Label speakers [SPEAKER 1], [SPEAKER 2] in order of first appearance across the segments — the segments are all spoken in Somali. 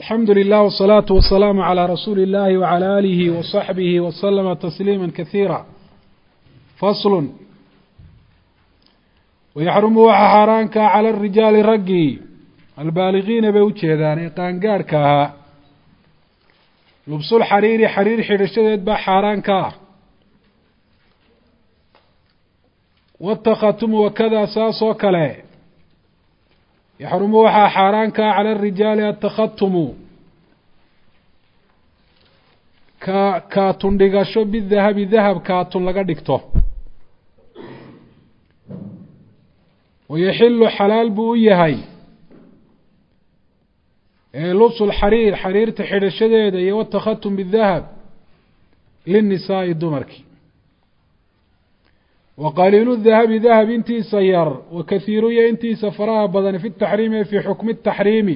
[SPEAKER 1] الحمد لله والصلاة والسلام على رسول الله وعلى آله وصحبه وسلم تسليما كثيرا. فصل ويحرم waxa xaaraanka على الرجال ragii البالغين bay u jeedaan ee qaangaarka ah lubsul xariiri xariir xidhashadeed baa xaaraanka ah والتختم وكذا saasoo kale يحرم waxa xaaraanka على الرجال التختم ka tundhigasho bidahabi dahab kaatun laga dhigto ويحل xalaal buu u yahay لبس الxariir xariirta xidhashadeeda iyo والتختم بالdahab للنisaaءi dumarki وqaliil الdahabi dahab intiisa yar وakahiiru iyo intiisa faraha badan fi التaxriimi fii xukmi التaxriimi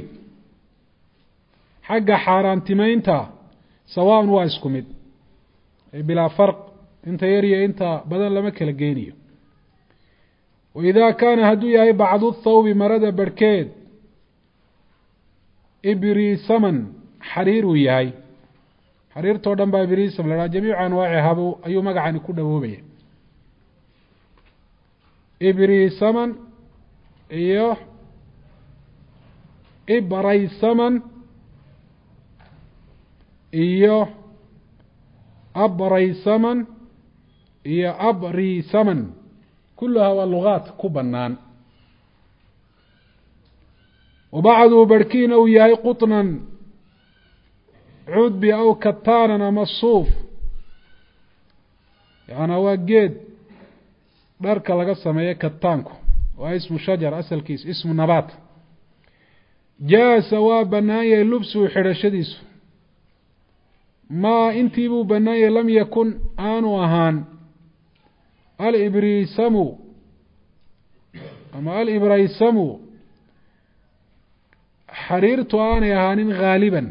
[SPEAKER 1] xagga xaaraantimeynta sawaaء waa isku mid bilaa farq inta yar iyo inta badan lama kala geynayo وإذا kaana hadduu yahay bacdu الthawbi marada barhkeed ibrisaman xariir uu yahay xariirtoo dhan baa ibrisam la dhaha jamiicu anwaacihabu ayuu magacani ku dhawoobaya ibrisaman iyo ibraysaman iyo abraysaman iyo abrisaman kuluhaa waa lugaat ku banaan wabacduu barhkiina uu yahay qutnan cudbi aw kataanan ama suuf yaana waa geed dharka laga sameeyo kataanku waa ismu shajar asalkiisu ismu nabaat jaasa waa banaan yahay lubsuhu xidhashadiisu maa intii buu banaan yahay lam yakun aanu ahaan alibrisamu ama alibraysamu xariirtu aanay ahaanin haaliban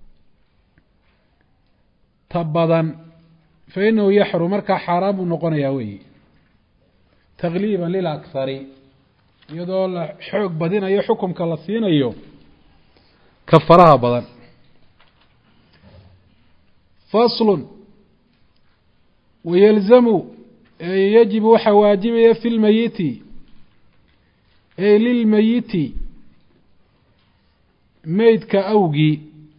[SPEAKER 1] ta badan fa inahu yaxrum markaa xaaraan buu noqonayaa weyi takliiban lilakhari iyadoo la xoog badinayo xukumka la siinayo ka faraha badan faslun wayalzamu yajibu waxaa waajibaya fi lmayiti ey lilmayiti meydka awgii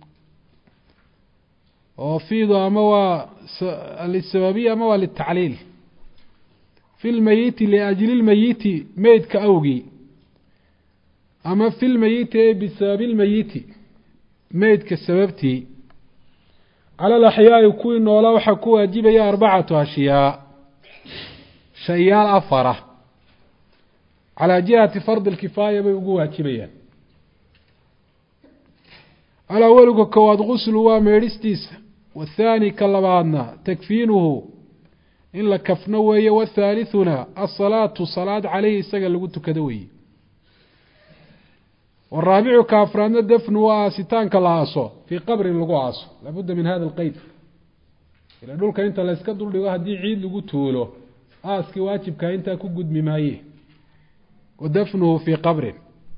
[SPEAKER 1] oo fiidu ama waa lisababiya ama waa litacliil fi lmayiti liajli lmayiti meydka awgii ama fi lmayiti ey bisababi lmayiti meydka sababtii cala alaxyaai kuwii noolaa waxaa ku waajibaya 4 ashyaa shayaal 4 calaa jihati fardi lkifaaya bay ugu waajibayaan alawaluka kowaad guslu waa meedhistiisa wathaani ka labaadna takfiinuhu in la kafno weeye wathaalithuna asalaatu salaad caleyhi isaga lagu tukado weeye waraabicu ka afraadna dafnu waa aasitaanka la aaso fii qabrin lagu aaso laabudda min hada alqeyd ila dhulka inta la iska duldhigo haddii ciid lagu tuulo aaskii waajibkaa intaa ku gudmi maaye wadafnuhu fii qabrin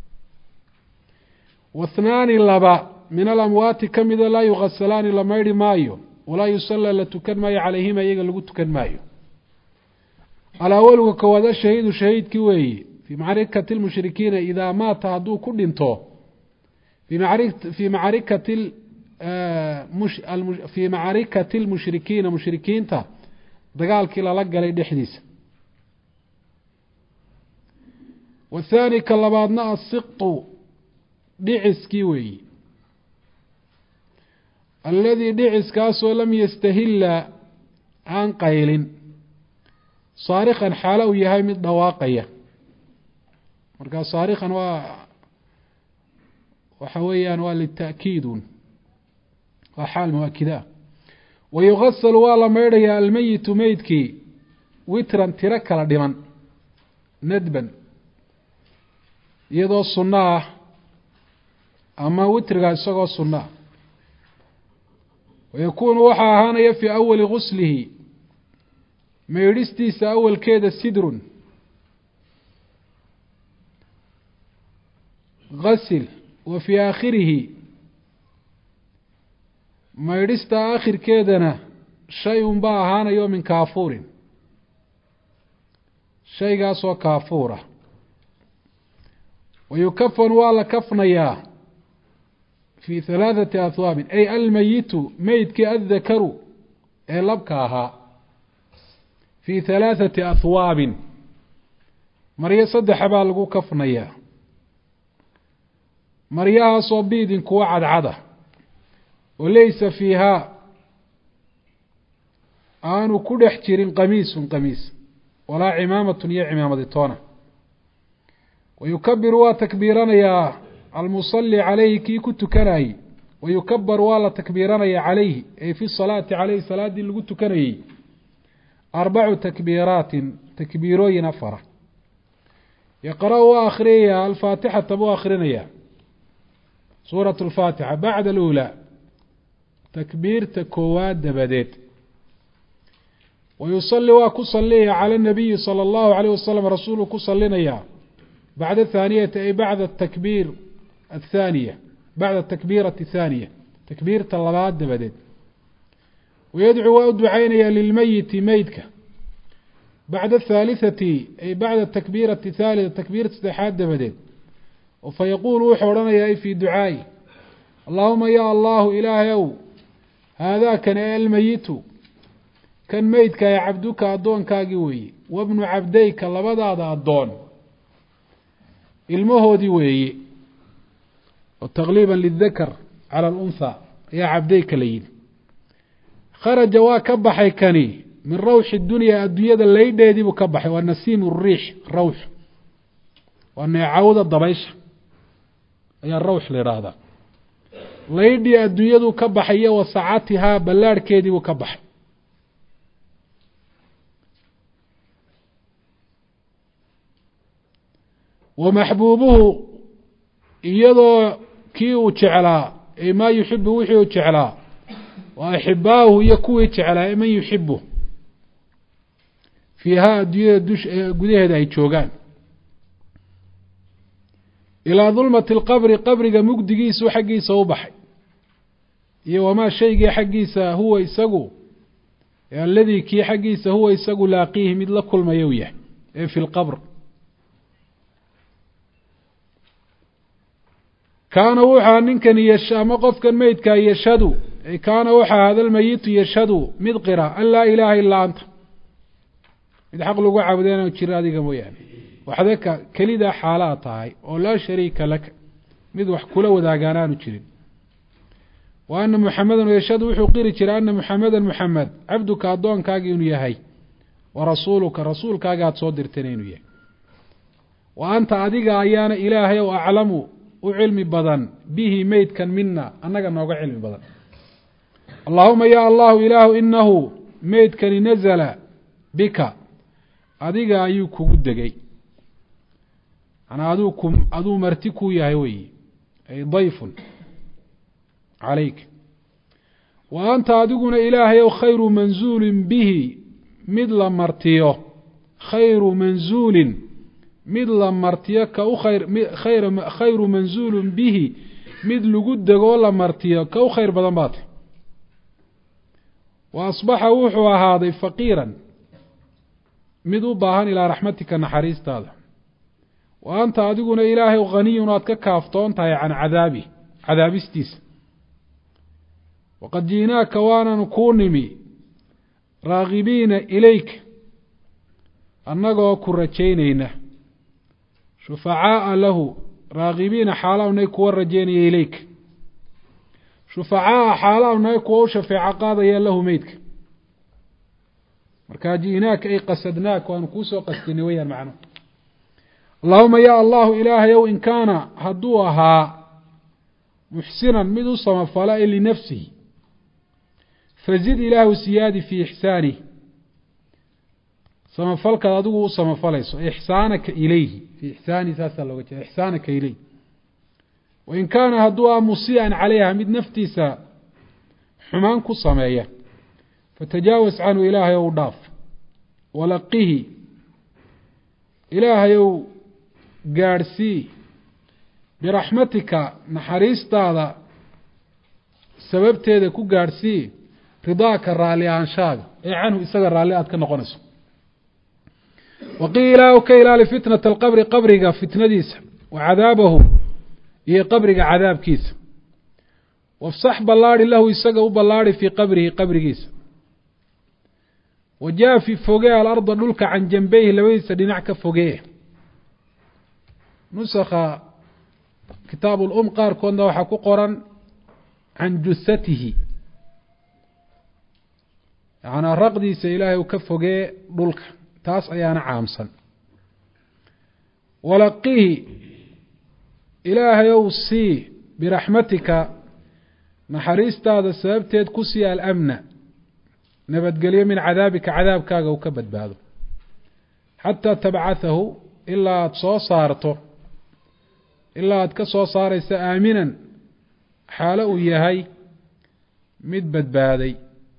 [SPEAKER 1] wathnaani laba min alamwaati ka mida laa yugasalaani la maydhi maayo walaa yusallaa la tukan maayo calayhima iyaga lagu tukan maayo alawaluga kowaad ashahiidu shahiidkii weeye fii macrikati lmushrikiina idaa maata hadduu ku dhinto fii macrikati lmushrikiina mushrikiinta dagaalkii lala galay dhexdiisa wathaani ka labaadna asiqtu dhiciskii weeyi alladii dhiciskaasoo lam yastahila aan qaylin saarikhan xaalo uu yahay mid dhawaaqaya markaa saarikhan waxa weeyaan waa lita'kiidun waa xaal mu'akida wayugasalu waa la maydhayaa almeyitu meydkii witran tiro kala dhiman nadban iyadoo sunno ah ama witriga isagoo sunno ah wayakuunu waxaa ahaanaya fii awali guslihi maydhistiisa awalkeeda sidrun غسل وفي آخره maydhista aakhirkeedana shay unbaa ahaanayo min kaafuurin shaygaasoo kaafuura wayukafanu waa la kafnayaa fii 3 ahwaabin ay almayitu meydkii addakaru ee labka ahaa fii 3 ahwaabin maryo 3 baa lagu kafnayaa maryahaasoo biidin kuwa cadcada oo laysa fiihaa aanu ku dhex jirin qamiisun qamiis walaa cimaamatun iyo cimaamaditoona wayukabiru waa takbiiranayaa almusalli calayhi kii ku tukanayey wayukabar waa la takbiiranayaa calayhi ay fi salaati caleyhi salaaddii lagu tukanayey 4 takbiiraatin takbiirooyin 4 yaqra' waa akhrinayaa alfaatixata buu akhrinayaa suuraة الfaatixa bacda alأulى takbiirta koowaad dabadeed wayusali waa ku saliyaya calى الnabiyi salى الlahu عalيه wasalam rasuuluu ku salinayaa bacda athaaniyati ay bacda takbiir athaaniya bacda takbiirati الthaaniya takbiirta labaad dabadeed wayadcuu waa u ducaynaya lilmeyiti meydka bacda aلthaaliثati ay bacda takbiirati الthaalita takbiirta saddexaad dabadeed fayaquulu wuxuu odhanayaa ay fii ducaa'i allaahuma ya allahu ilaahay ow haadaakana ee almeyitu kan meydka ee cabduka addoonkaagii weeye wabnu cabdayka labadaada addoon ilmahoodii weeye oo taqliiban lidakar cala alunhaa ayaa cabdayka la yidhi kharaja waa ka baxay kani min rawxi dunyaa adduunyada laydheedii buu ka baxay waa nasiimu riix rawx waa neecawda dabaysha ayaa rawx la yidhaahdaa laydhii adduunyaduu ka baxay iyo wasacatihaa ballaarhkeedii buu ka baxay wa maxbuubuhu iyadoo kii uu jeclaa ee maa yuxibu wixii uu jeclaa wa axibaahu iyo kuwii jeclaa ee man yuxibu fiihaa adduunyada gudaheeda ay joogaan ilaa dulmati alqabri qabriga mugdigiisu xaggiisa u baxay iyo wamaa shaygii xaggiisa huwa isagu alladii kii xaggiisa huwa isagu laaqiihi mid la kulmaya u yahay ee fi lqabr kaana wuxaa ninkani ama qofkan meydkaa yashhadu kaana waxaa hada lmayitu yashhadu mid qira an laa ilaaha ilaa anta mid xaq lagu caabuda inaan jiro adiga mooyaane waxdaka kelidaa xaalaa tahay oo laa shariika laka mid wax kula wadaagaan aanu jirin wa ana muxamedan yashhadu wuxuu qiri jiray ana muxamedan muxamed cabduka addoonkaagi inuu yahay wa rasuuluka rasuulkaaga aada soo dirtayna inuu yahay wa anta adiga ayaana ilaahay ow aclamu u cilmi badan bihi meydkan mina annaga nooga cilmi badan allaahuma ya allahu ilaahu inahu meydkani nazala bika adiga ayuu kugu degay manaa aduu marti kuu yahay weyi ay dayfun calayk wa anta adiguna ilaahay ow khayru manzuulin bihi mid la martiyo khayru manzuulin mid la martiyo ka u khayru manzuulin bihi mid lagu degoo la martiyo ka u khayr badan baate wa asbaxa wuxuu ahaaday faqiiran mid u baahan ilaa raxmatika naxariistaada wa anta adiguna ilaahay haniyun aad ka kaaftoon tahay can cadaabistiisa waqad ji'naaka waanan kuu nimi raagibiina ilayk annagoo ku rajaynayna shufacaa'a lahu raagibiina xaalawnay kuwa rajaynaya ilayk shufacaa'a xaalawnay kuwa u shafeeco qaadaya lahu meydka markaa ji'naaka ay qasadnaak waanu kuusoo qastinay weyaan macno allaahuma ya allahu ilaahay ow in kaana hadduu ahaa muxsinan mid u samafala e linafsihi fazid ilaahu siyaadi fii ixsaanih samafalkaad adigu u samafalayso ixsaanaka ilayhi fii ixsaanihi saasaa looga jeeda ixsaanaka ilayh wain kaana hadduu ah musii'an calayha mid naftiisa xumaan ku sameeya fatajaawaz canhu ilaahay ow dhaaf walaqihi ilaahay ow gaadhsii biraxmatika naxariistaada sababteeda ku gaadhsii ridaaka raalli ahaanshaaga ee canhu isaga raalli aad ka noqonayso waqiila ka ilaali fitnata alqabri qabriga fitnadiisa wa cadaabahu iyo qabriga cadaabkiisa wafsax ballaadi lahu isaga u ballaadi fii qabrihi qabrigiisa wajaafi fogee alarda dhulka can janbayhi labadiisa dhinac ka fogee nusakha kitaab ulum qaarkoodna waxaa ku qoran can jusatihi yacnaa raqdiisa ilaahay u ka fogee dhulka taas ayaana caamsan walaqihi ilaahay ow sii biraxmatika naxariistaada sababteed ku sii alamna nabadgelyo min cadaabika cadaabkaaga uu ka badbaado xataa tabcahahu ilaa aada soo saarto ilaa aada ka soo saaraysa aaminan xaalo uu yahay mid badbaaday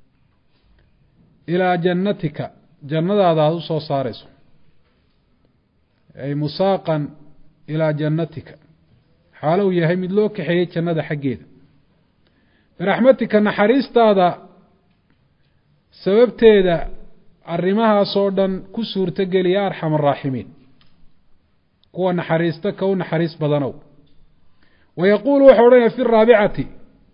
[SPEAKER 1] ilaa jannatika jannadaada aada u soo saarayso ay musaaqan ilaa jannatika xaalo uu yahay mid loo kaxeeyey jannada xaggeeda biraxmatika naxariistaada sababteeda arrimahaasoo dhan ku suurtogeliya arxam araaximiin kuwa naxariista ka u naxariis badanow wayaquulu wuxuu odhanaya fi araabicati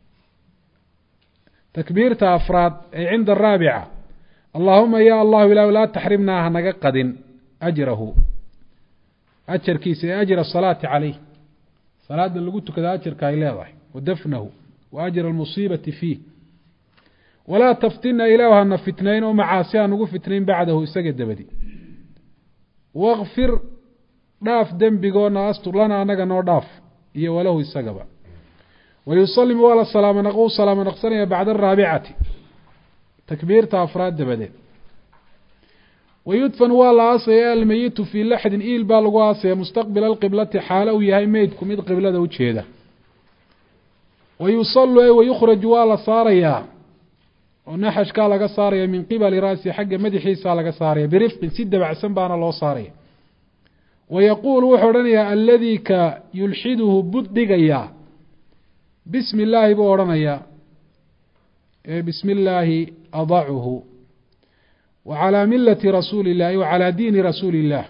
[SPEAKER 1] takbiirta afraad ay cinda araabica allaahuma ya allahu ilaahu laa taxrimnaa hanaga qadin ajrahu ajarkiisa ee ajra asalaati calayh salaada lagu tukada ajarka ay leedahay wa dafnahu wa ajra almusiibati fiih walaa taftinna ilaahu hana fitnayn oo macaasi ha nugu fitnayn bacdahu isaga dabadi wakfir dhaaf dembigoona astur lana anaga noo dhaaf iyo walahu isagaba wayusalimu waa la salaamo naqsanaya bacda araabicati takbiirta afraad dabadeed wayudfan waa la aasaya almayitu fii laxdin iil baa lagu aasaya mustaqbila alqiblati xaalo uu yahay meydku mid qiblada ujeeda wayusalu wayukhraju waa la saarayaa oo naxashkaa laga saaraya min qibali ra'si xagga madaxiisa laga saaraya birifqin si dabacsan baana loo saaraya wayaquulu wuxuu odhanayaa aladii ka yulxiduhu buddhigayaa bismi illaahi buu odhanayaa bismi illaahi adacuhu wa calaa milati rasuuli illahi wa calaa diini rasuuli illah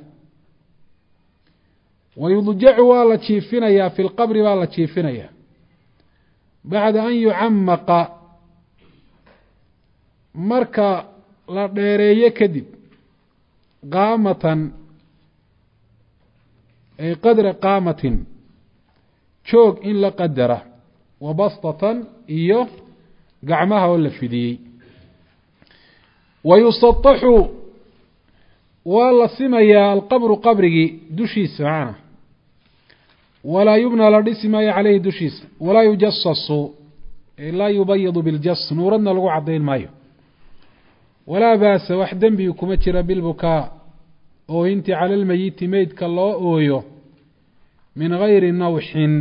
[SPEAKER 1] wayudjacu waa la jiifinayaa fi lqabri baa la jiifinayaa bacda an yucamaqa marka la dheereeyo kadib qaamatan ay qadra qaamatin joog in la qadara wa bastatan iyo gacmaha oo la fidiyey wayusataxu waa la simayaa alqabru qabrigii dushiisa macna walaa yubnaa la dhisi maayo caleyhi dushiisa walaa yujasasu laa yubayadu biljas nuuradna lagu cadayn maayo walaa baasa wax dembiga kuma jira bilbukaa oohintii cala almeyiti meydka loo ooyo min gayri nawxin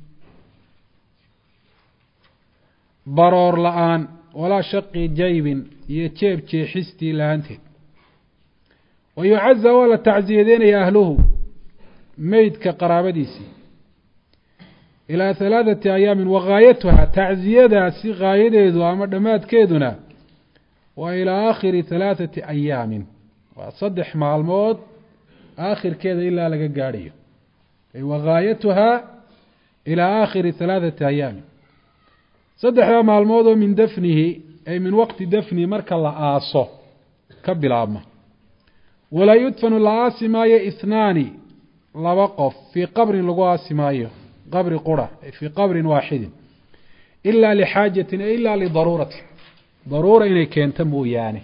[SPEAKER 1] baroor la-aan walaa shaqi jaybin iyo jeeb jeexistii lahaanteed wayucaza waa la tacsiyadeynaya ahluhu meydka qaraabadiisii ilaa 3 ayaamin wagaayatuha tacsiyadaasi gaayadeedu ama dhammaadkeeduna waa ilaa aakhiri 3 ayaamin waa 3 maalmood aakhirkeeda ilaa laga gaadhayo ay wagaayatuha ilaa aakhiri 3 ayaamin 3 maalmood oo min dafnihi ay min waqti dafnihi marka la aaso ka bilaabma walaa yudfanu la aasi maayo 2 laba qof fii qabrin lagu aasi maayo qabri qura fii qabrin waaxidin ilaa lixaajatin ilaa lidaruurati daruura inay keento mooyaane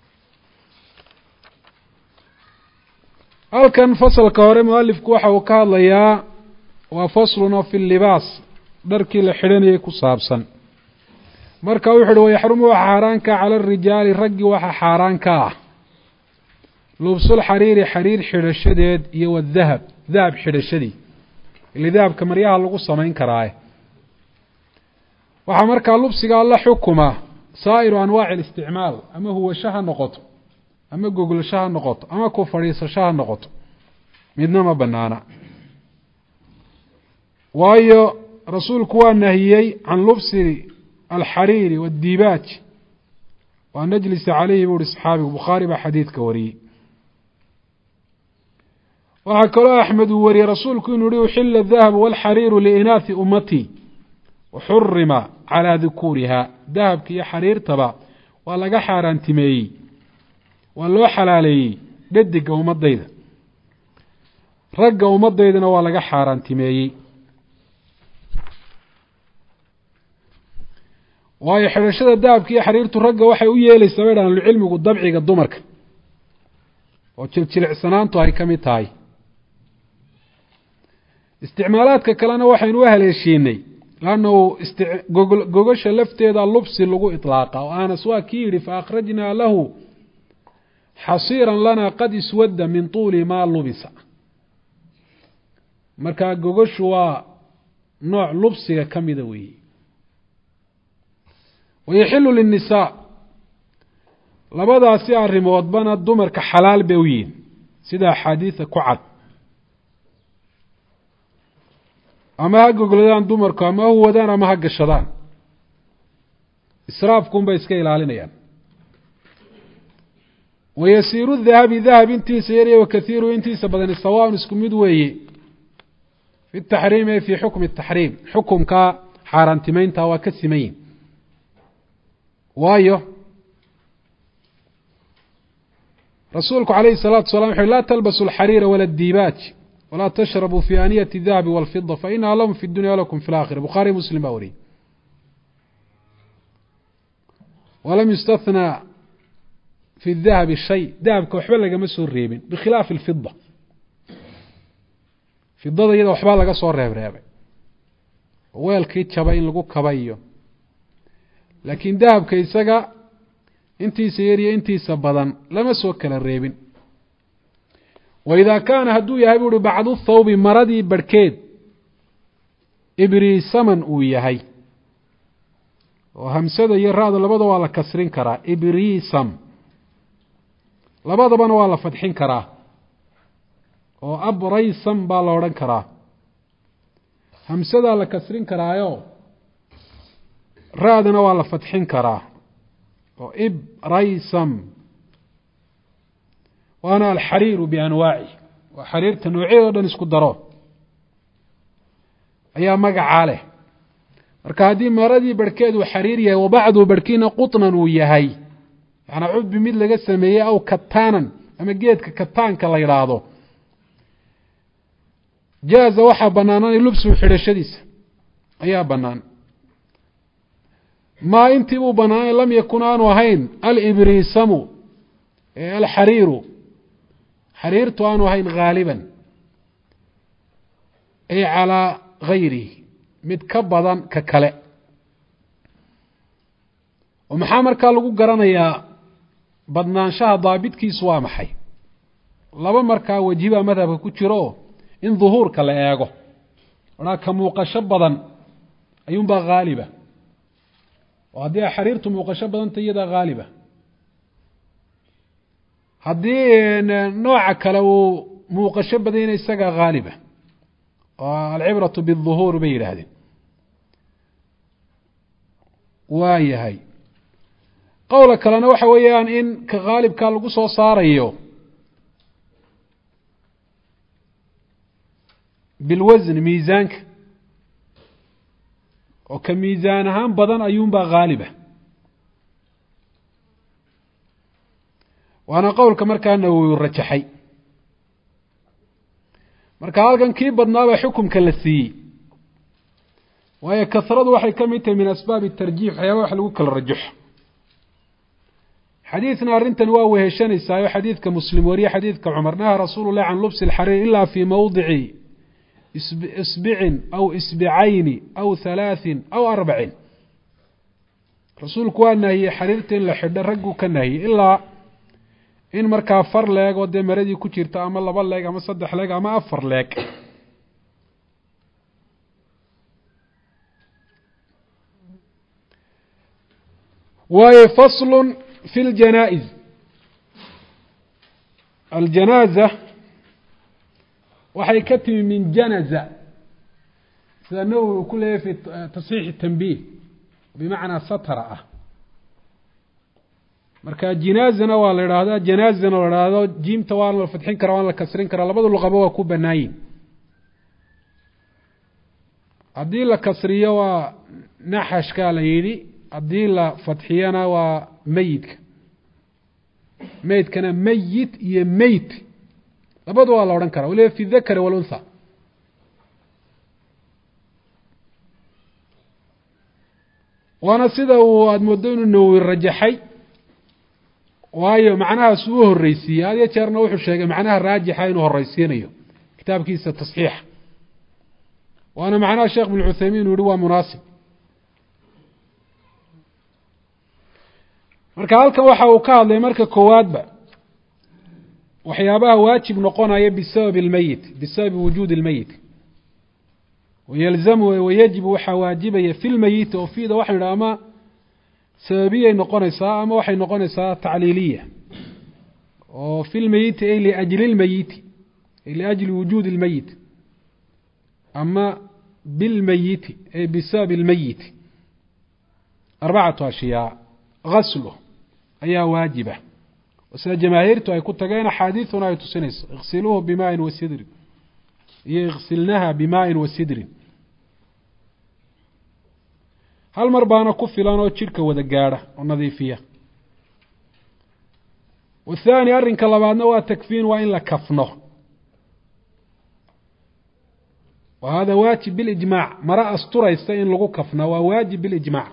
[SPEAKER 1] halkan fasalka hore mualifku waxa uu ka hadlayaa waa faslun fi libaas dharkii la xidhanayay ku saabsan marka wuxuu uhi wayaxrumu waxa xaaraanka cala arijaali raggi waxa xaaraanka ah lubsul xariiri xariir xidhashadeed iyo wadahab dahab xidhashadii ili dahabka maryaha lagu samayn karaaye waxaa markaa lubsiga la xukuma saa'iru anwaaci اlisticmaal ama huwasho ha noqoto ama goglasho ha noqoto ama ku fadhiisasho ha noqoto midna ma banaana waayo rasuulku waa nahiyey can lubsi alxariiri wاdiibaaj waan najlisa calayhi buu uhi saxaabigu bukhaari baa xadiidka wariyey. waxaa kaloo axmed uu wariyey rasuulku inuu yihi uxila adahabu wاlxariiru liinaathi ummatii waxurima calىa dukuuriha. dahabka iyo xariirtaba waa laga xaaraantimeeyey, waa loo xalaaleeyey dhediga ummadayda, ragga ummaddaydana waa laga xaaraantimeeyey. waayo xidhashada dahabka iyo xariirtu ragga waxay u yeelaysaa bay dhahan ahlucilmigu dabciga dumarka oo jiljilecsanaantu ay ka mid tahay. isticmaalaadka kalena waxaynu u haleeshiinay lannahu gogasha lafteeda lubsi lagu iطlaaqa oo anas waa kii yidhi faakhrajnaa lahu xasiiran lana qad iswadda min tuuli maa lubisa. markaa gogashu waa nooc lubsiga ka mida weeye. wayaxilu linnisaa, labadaasi arrimoodbana dumarka xalaal bay u yihiin sida axaadiida ku cad. ama ha gogladaan dumarku, ama ha huwadaan, ama ha gashadaan, israafkuunbay iska ilaalinayaan. wayasiiru dahabi, dahab intiisa yarya wakaiiru intiisa badani sawaaun isku mid weeye fi taxriim ee fii xukmi taxriim, xukumka xaaraantimeynta waa ka siman yihin. waayo rasuulku calayhi الsalaatu wasalam wuxu laa talbasu alxariira wala diibaaj walaa tashrabuu fi aaniyati dahabi wاlfida fainaha lahum fi dunya lakum fi اlaakhira. bukhaari muslim baa wariyey. walam yustathnaa fi dahabi shay, dahabka waxba lagama soo reebin bikhilaafi اlfida. fidada iyada waxbaa laga soo reebreebay, weelkii jaba in lagu kaba iyo, laakiin dahabka isaga intiisa yariyo intiisa badan lama soo kala reebin. waidaa kaana hadduu yahay buu uhi bacdu thawbi, maradii barhkeed ibriisaman uu yahay, oo hamsada iyo ra-da labada waa la kasrin karaa, ibriisam, labadabana waa la fadxin karaa, oo abraysam baa la odhan karaa. hamsadaa la kasrin karaayo ra-dana waa la fadxin karaa, oo ibraysam. waana alxariiru bianwaaci, waa xariirta noocyadeed o dhan isku daro ayaa magacaa leh. marka haddii maradii barhkeed uu xariir yahay, wabacduu barhkiina qutnan uu yahay, yaani cudbi mid laga sameeyey, aw kataanan, ama geedka kataanka la yidhaahdo, jaaza waxaa banaananay lubsuhu xidhashadiisa ayaa banaan. maa intii buu banaanay lam yakun aanu ahayn alibriisamu ee alxariiru, xariirtu aanu ahayn haaliban ay calaa gayrihi, mid ka badan ka kale. oo maxaa markaa lagu garanayaa badnaanshaha daabitkiisu waa maxay? laba markaa wajibaa madhabka ku jiro oo in duhuurka la eego, odhaa ka muuqasho badan ayuunbaa haaliba, oo haddii ay xariirtu muuqasho badanta iyadaa haaliba. haddii nooca kale uu muuqasho badayna isagaa haaliba, oo alcibratu biالظuhuur bay yidhaahdeen. waa yahay qowla kalena waxa weeyaan in ka haalibkaa lagu soo saarayo bilwasn, miisaanka, oo ka miisaan ahaan badan ayuunbaa haaliba. waana qowlka markaa nawowi rajaxay. marka halkan kii badnaabaa xukumka la siiyey, waayo kasradu waxay ka mid tahay min asbaabi tarjiix, waxyaaba wax lagu kala rajaxo. xadiidna arrintan waa weheshanaysaao xadiidka muslim wariye xadiidka cumar, nahaa rasuulu llahi can lubsi alxariir ilaa fii mawdici isbicin aw isbicayni aw halaaثin aw arbacin. rasuulku waa nahiyey xariirta in la xidho, ragguu ka nahiyey, ilaa in markaa far leeg oo dee maradii ku jirta, ama 2 leeg, ama 3 leeg, ama 4 leeg. waayo faslu fi اljanaa'iz, aljanaaza waxay ka timi min janaza, sida nawowi uu ku leeyahy fi tasxiix tanbiih, bimacnaa satara ah marka jinaazana waa la idhaahdaa janaazana la idhaahdo jiimta waana la fadxin karaa waana la kasrin karaa labada luqaba waa ku banaayin haddii la kasriyo waa naxashkaa la yidhi haddii la fadxiyana waa meyidka meydkana meyit iyo meyt labadu waa la odhan karaa waliba fi dakari waluntha waana sida uu aada moodo inuu nawowi rajaxay waayo macnahaas uu horreysiiyey had iyo jeerna wuxuu sheegay macnaha raajixa inuu horreysiinayo kitaabkiisa tasxiixa waana macnaha sheekh bin cuthaymiin uu yihi waa munaasib marka halkan waxa uu ka hadlay marka koowaadba waxyaabaha waajib noqonaya bisababi اlmeyit bisababi wujuudi اlmeyit wayalzamu wayajibu waxaa waajibaya fi lmeyiti oo fiida waxaan idhaha ama sababiyay noqonaysaa ama waxay noqonaysaa tacliiliya oo fi lmeyiti ay liajli lmeyiti ay liajli wujuudi اlmeyit ama bilmeyiti ay bisababi اlmeyiti arbacatu ashyaa gaslu ayaa waajiba sida jamaahiirtu ay ku tageen axaadiiduna ay tusinayso iksiluuhu bimaain wa sidrin iyo iksilnaha bimaain wa sidrin hal mar baana ku filan oo jidhka wada gaadha oo nadiifiya wathaani arrinka labaadna waa takfiin waa in la kafno wa hada waajib bilijmaac mara asturaysa in lagu kafna waa waajib bilijmaac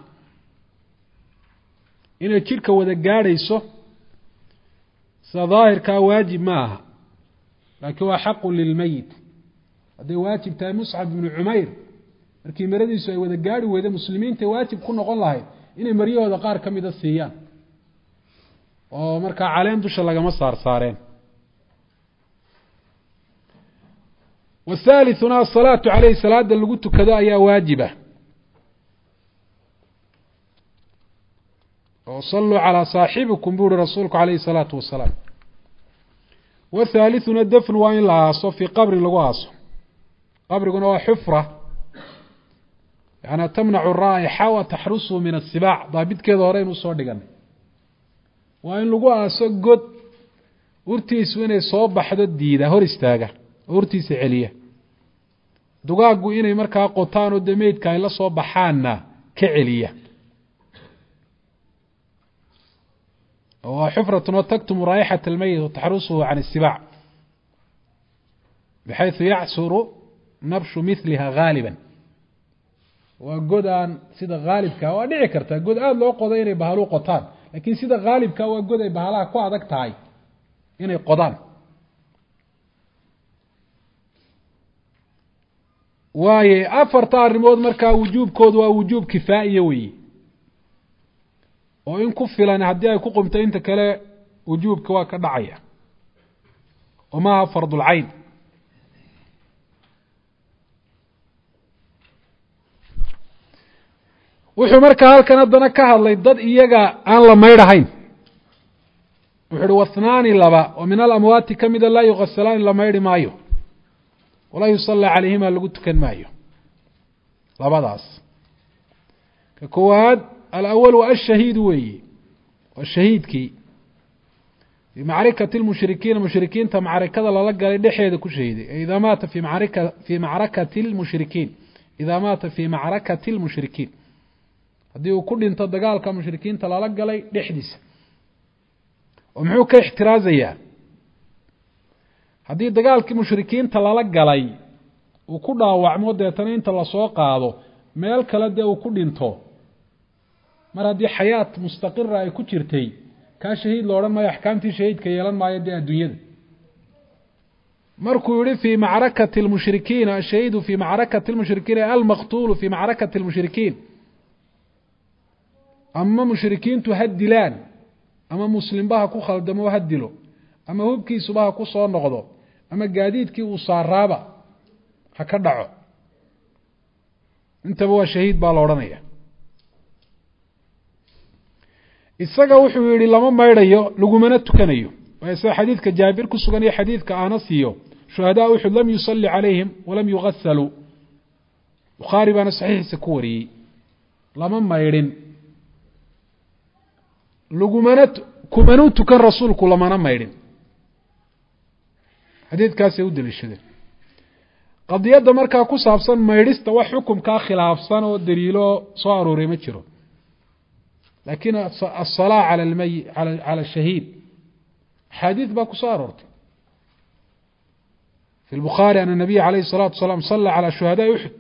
[SPEAKER 1] inay jidhka wada gaadhayso sida daahirkaa waajib ma aha laakiin waa xaqu lilmeyit hadday waajib tahay muscab ibnu cumayr markii maradiisu ay wada gaari weyda muslimiinta waajib ku noqon lahayd inay maryahooda qaar ka mida siiyaan oo markaa caleen dusha lagama saareen wathaalithuna asalaatu caleyhi salaada lagu tukado ayaa waajiba oo saluu calaa saaxibikum buu uhi rasuulku calayhi salaatu wasalaam wathaalithuna dafnu waa in la aaso fii qabrin lagu aaso qabriguna waa xufra yani tamnacu raa'ixa wa taxrusuhu min asibaac daabidkeeda hore inu soo dhiganay waa in lagu aaso god urtiisu inay soo baxdo diida hor istaaga oo urtiisa celiya dugaaggu inay markaa qotaan oo dee meydka ay la soo baxaanna ka celiya waa xufratun oo taktumu raa'ixata almeyit wataxrusuhu can isibaac bixaysu yacsuru nabshu miliha gaaliban waa god aan sida haalibkaa waa dhici kartaa god aada loo qoday inay bahalu qotaan laakiin sida haalibkaa waa god ay bahalaha ku adag tahay inay qodaan waaye afarta arrimood markaa wujuubkoodu waa wujuub kifaa'iya weeye oo in ku filan haddii ay ku qumto inta kale wujuubka waa ka dhacaya oo maaha fardulcayn wuxuu markaa halkan haddana ka hadlay dad iyaga aan la maydhahayn wuxu uhi wathnaani laba oo min alamwaati ka mida laa yugasalaani la maydhi maayo walaa yusallaa calayhima lagu tukan maayo labadaas ka koowaad alawalu ashahiidu weeye waa shahiidkii fii macrikati lmushrikiina mushrikiinta macrikada lala galay dhexeeda ku shahiiday idaa maata fii macrakati lmushrikiin idaa maata fii macrakati lmushrikiin haddii uu ku dhinto dagaalka mushrikiinta lala galay dhexdiisa oo muxuu ka ixtiraazayaa haddii dagaalkii mushrikiinta lala galay uu ku dhaawacmo deetana inta lasoo qaado meel kale dee uu ku dhinto mar haddii xayaat mustaqira ay ku jirtay kaa shahiid lo odhan maayo axkaamtii shahiidka yeelan maayo dee adduunyada markuu yihi fii macrakati lmushrikiina ashahiidu fii macrakati lmushrikiina almaqtuulu fii macrakati lmushrikiin ama mushrikiintu ha dilaan ama muslimba ha ku khaldamo ha dilo ama hubkiisuba ha ku soo noqdo ama gaadiidkii uu saaraaba ha ka dhaco intaba waa shahiid baa la odhanaya isaga wuxuu yihi lama maydhayo lagumana tukanayo waayo sida xadiidka jaabir ku sugan iyo xadiidka anas iyo shuhadaa uxud lam yusalli calayhim walam yugasaluu bukhaari baana saxiixiisa ku wariyey lama maydhin kumanu tukan rasuulku lamana maydhin xadiidkaasay u daliishadeen qadiyadda markaa ku saabsan maydhista wax xukumkaa khilaafsan oo daliilo soo arooray ma jiro laakiin aلsalaa cala shahiid axaadiid baa ku soo aroortay fi lbukhaari ana nabiya alayhi الsalaatu wasalaam sala calى shuhadaai uxud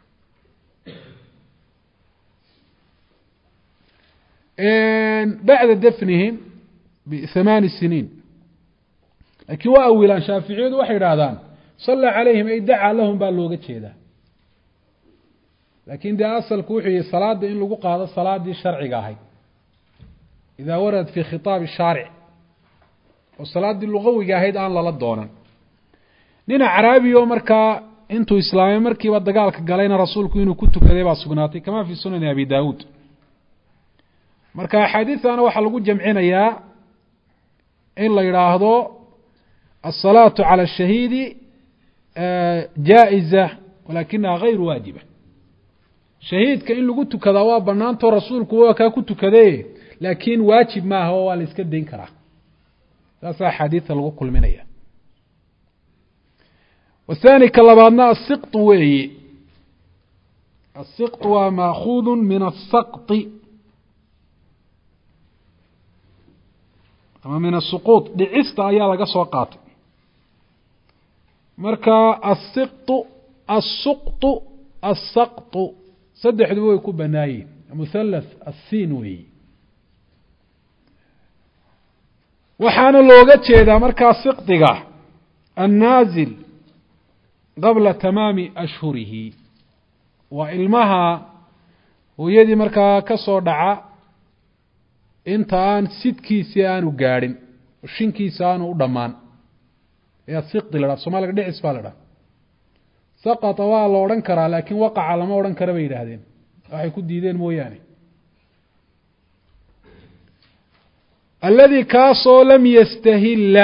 [SPEAKER 1] bacda dafnihim b8 siniin laakiin waa awilaan shaaficiyadu waxay idhaahdaan sala calayhim ay dacaa lahum baa looga jeedaa laakiin dee asalku wuxuu yihi salaada in lagu qaado salaadii sharciga ahayd idaa waradat fi khitaabi shaaric oo salaaddii lugawiga ahayd aan lala doonan nin acraabi oo markaa intuu islaamay markiiba dagaalka galayna rasuulku inuu ku tukaday baa sugnaatay kama fi sunani abi daawuud marka axaadiidtana waxaa lagu jamcinayaa in la yidhaahdo الصلاaة عalى الشhahiidi jaaئiزة walakinaha غayr waajiبة shahiidka in lagu tukadaa waa banaanto rasuulku waa kaa ku tukade laakiin waajib maaha oo waa la iska dayn karaa saasa axaadiidta lagu kulminaya والثاني ka labaadna الsiqط weeye الsiqط waa maakuud min الsaqط ama min الsuquuط dhicista ayaa laga soo qaatay marka الsiqط الsuqط الsaqط saddexduba way ku banaayiin muhallath الsin weeyi waxaana looga jeedaa markaa siqdiga الnaazil qabla tamaami ashhurihi waa ilmaha hooyadii markaa ka soo dhaca inta aan sidkiisii aanu gaadhin shinkiisa aanu u dhammaan ayaa siqdi la dhaha somaaliga dhicis baa la dhaha saqata waa la odhan karaa laakiin waqaca lama odhan kara bay yidhaahdeen waxay ku diideen mooyaane alladii kaasoo lam yastahilla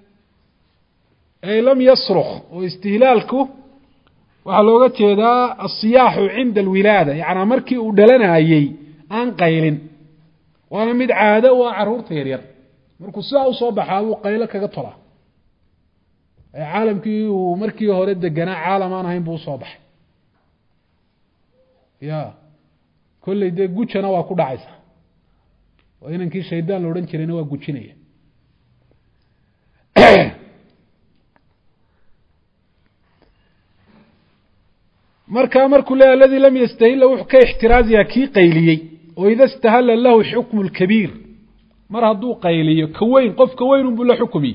[SPEAKER 1] ay lam yasruk oo istihlaalku waxaa looga jeedaa asiyaaxu cinda alwilaada yacnaa markii uu dhalanayey aan qaylin waana mid caado u ah caruurta yaryar markuu sidaa usoo baxaa buu qaylo kaga tolaa caalamkii uu markii hore deganaa caalam aan ahayn buu usoo baxay ya kolley dee gujana waa ku dhacaysa oo inankii shaydaan la odhan jirayna waa gujinaya markaa markuu leeya aladii lam yastahila wuxuu ka ixtiraaziyaa kii qayliyey oo ida istahalla lahu xukmu lkabiir mar hadduu qayliyo ka weyn qofka weyn unbuu la xukumiye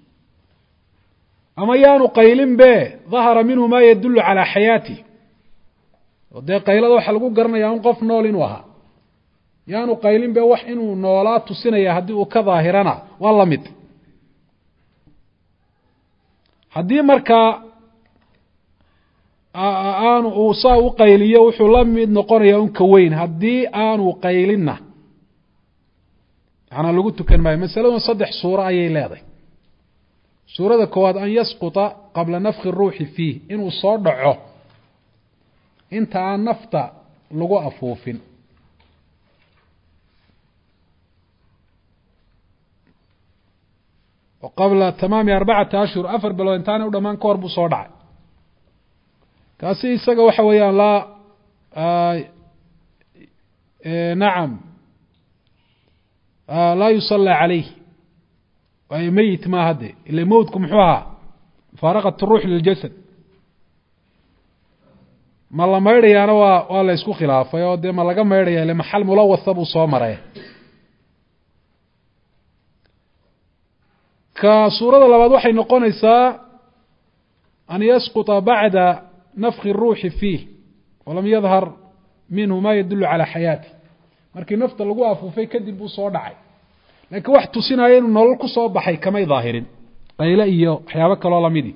[SPEAKER 1] ama yaanu qaylin be dahara minhu maa yadulu calaa xayaatih oo dee qaylada waxaa lagu garanayaa un qof nool inuu ahaa yaanu qaylin be wax inuu noolaa tusinaya haddii uu ka daahirana waa la mid haddii markaa aanu uu saa u qayliyo wuxuu la mid noqonayaa un ka weyn haddii aanu qaylinna manaa lagu tukan maayo masaladun 3 suuro ayay leedahay suurada koowaad an yasquta qabla nafki الruuxi fiih inuu soo dhaco inta aan nafta lagu afuufin oo qabla tamaami 4 ashhur 4 bilood intaana u dhamaan ka hor buu soo dhacay kaasi isaga waxa weeyaan nacam laa yusallى calayh waayo meyit ma hadde ila mowtku muxuu ahaa mufaaraqat الruux liljasad ma la maydhayaana waa la isku khilaafay oo dee ma laga maydhaya ile maxal mulawatha buu soo maray ka suurada labaad waxay noqonaysaa an yasquطa bacda nafki الruuxi fiih walam yadhar minhu ma yadulu calى xayaati markii nafta lagu afuufay kadib buu soo dhacay laakiin wax tusinaya inuu nolol ku soo baxay kamay daahirin qayle iyo waxyaabo kaloo lamidi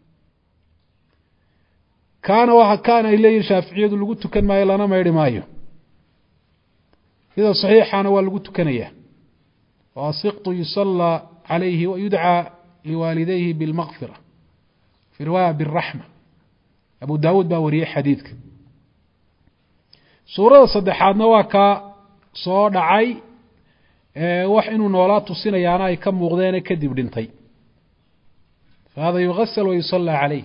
[SPEAKER 1] kaana ay leeyihin shaaficiyadu lagu tukan maayo lana maydhi maayo sida saxiixana waa lagu tukanaya wasiqtu yusallى calayhi wayudcaa liwaalidayhi biاlmaqfira fii riwaaya bالraxma abu daawuud baa wariyey xadiidka suurada saddexaadna waa kaa soo dhacay wax inuu noolaa tusinayaana ay ka muuqdeene kadib dhintay fahada yugasal wayusallى calayh.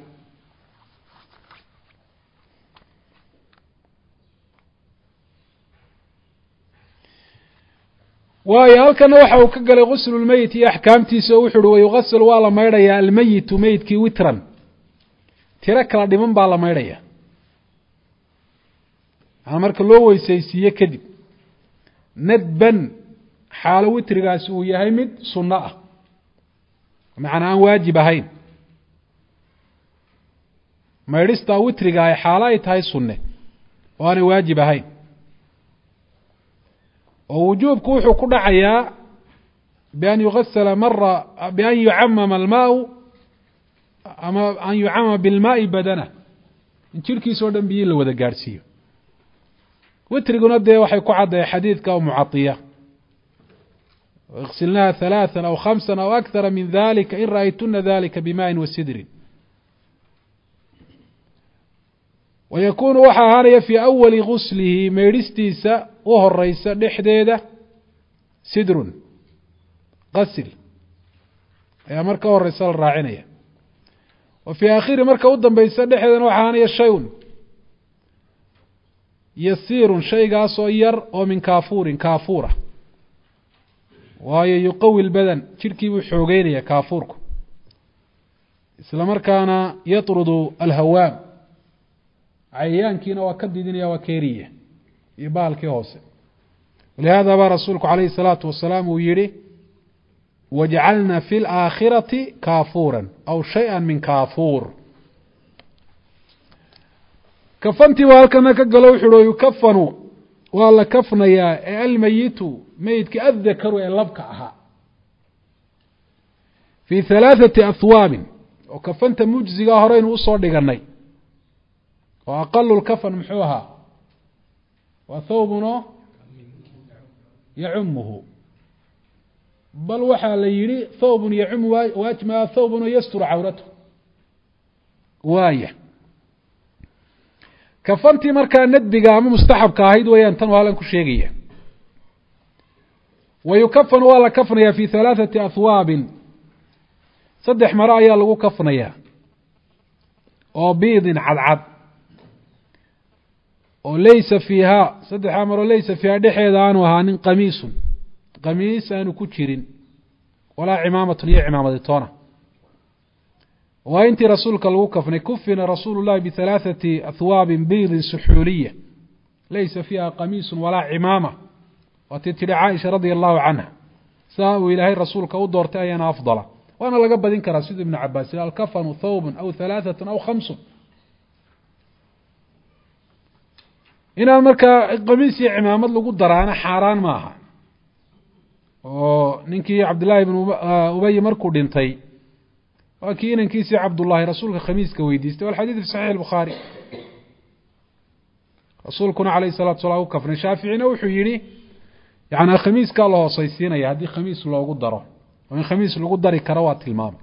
[SPEAKER 1] waayo halkana waxa uu ka galay guslu lmeyit iyo axkaamtiisa oo wuxu uhi wayugasal waa la maydhayaa almeyitu meydkii witran tiro kala dhiman baa la maydhaya marka loo weysaysiiye kadib nadban xaalo witrigaasi uu yahay mid sunno ah macnaa aan waajib ahayn maydhistaa witriga ay xaalo ay tahay sunne oo aanay waajib ahayn oo wujuubku wuxuu ku dhacayaa bian yugasala mara bian yucamama almaau ama an yucamama bilmaai badana in jirkiisa o dhan biyi la wada gaadhsiiyo witriguna dee waxay ku caddahay xadiidka mucaiya اغsilnaha ثaلاثا أو خمسا أو أكثara min dalika in ra'aytuna dalika bimaaءi wasidrin وykunu waxaa ahaanaya fي أwali guslihi meydhistiisa u horeysa dhexdeeda sidrun qasil ayaa marka horeysa la raacinaya wa fي aakhiri marka u dambeysa dhexdeedana waxa ahaanaya shayun yasiirun shaygaasoo yar oo min kaafuurin kaafuura waayo yuqawi lbadan jirhkii buu xoogeynaya kaafuurku isla markaana yatrudu alhawaam cayayaankiina waa ka didinaya waa keeriya iyo baalkii hoose walihada baa rasuulku calayhi الsalaatu wasalaam uu yihi wajcalna fi اlaakhirati kaafuura aw shayئa min kaafuur kafantii baa halkana ka galo wuxu uhi yukafanu waa la kafnayaa ee almeyitu meyidka addakaru ee labka ahaa fii 3 ahwaabin oo kafanta mujziga horeynu usoo dhiganay oo aqalu lkafan muxuu ahaa waa thawbuno yacumuhu bal waxaa la yihi thawbun yacumu waajma thawbuno yasturu cawratu waaya kafantii markaa nadbiga ama mustaxabka ahayd weyaan tan halan ku sheegaya wayukafanu waa la kafnayaa fi 3 ahwaabin 3 maro ayaa lagu kafnayaa oo biidin cadcad oo laysa fiihaa 3 maro laysa fiihaa dhexeeda aanu ahaanin qamiisun qamiis aanu ku jirin walaa cimaamatun iyo cimaamaditoona waa intii rasuulka lagu kafnay kufina rasuulu llahi b3 ahwaabin biidin suxuuliya laysa fiiha qamiisun walaa cimaama waatii tidhi caaisha radia allahu canha saa uu ilaahay rasuulka u doortay ayaana afdala waana laga badin karaa siduu ibnu cabaas yih alkafanu thawbun aw 3 aw 5 inaan markaa qamiis iyo cimaamad lagu daraana xaaraan maaha oo ninkii cabdillaahi ibn ubay markuu dhintay waa kii inankiisii cabdullaahi rasuulka khamiiska weydiistay walxadiid fi saxiix الbukhaari rasuulkuna calayh الsalatu wasalaam u kafnay shaaficina wuxuu yihi yani khamiiskaa la hooseysiinaya haddii khamiis loogu daro oo in khamiis lagu dari karo waa tilmaamay